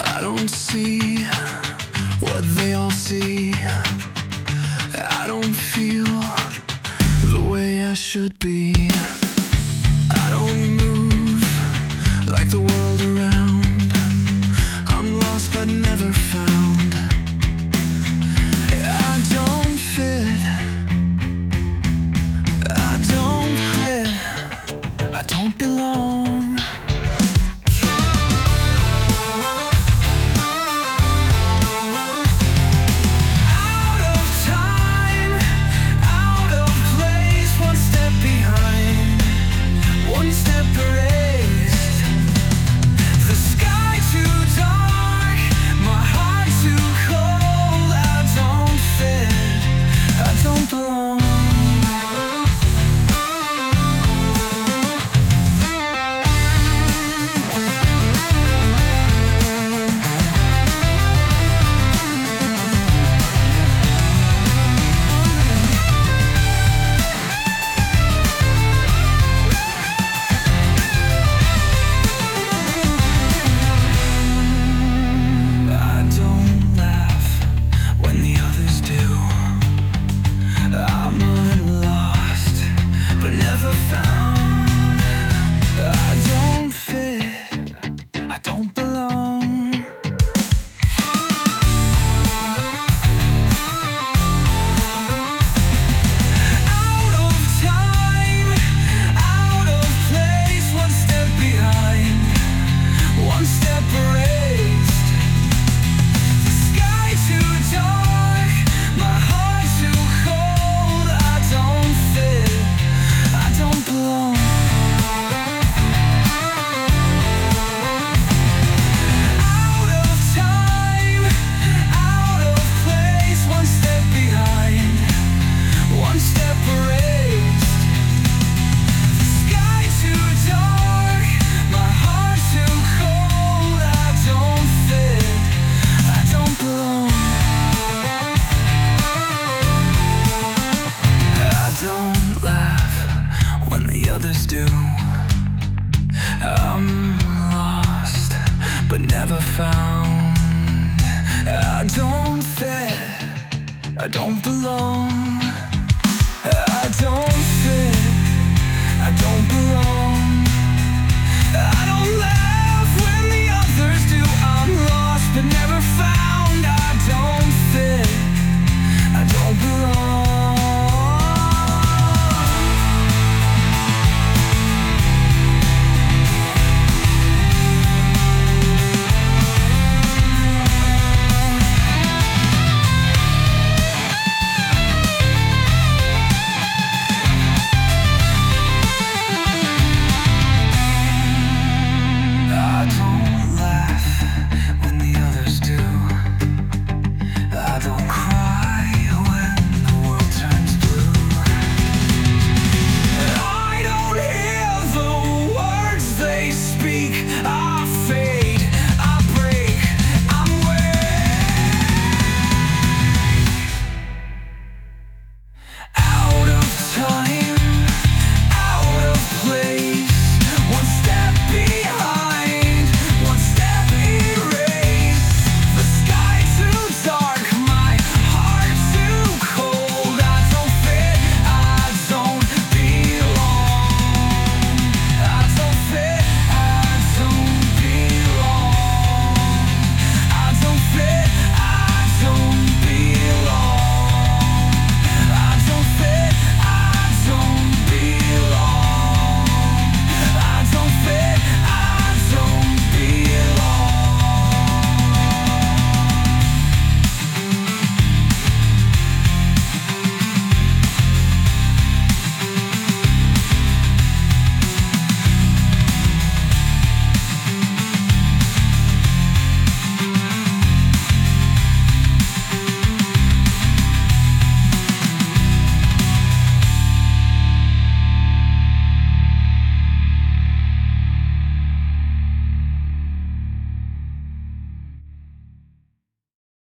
I don't see what they all see. I don't feel the way I should be. I don't move like the world around. I'm lost but never found. I don't fit. I don't fit. I don't belong. Others do. I'm lost but never found. I don't fit. I don't belong. I don't fit. I don't belong.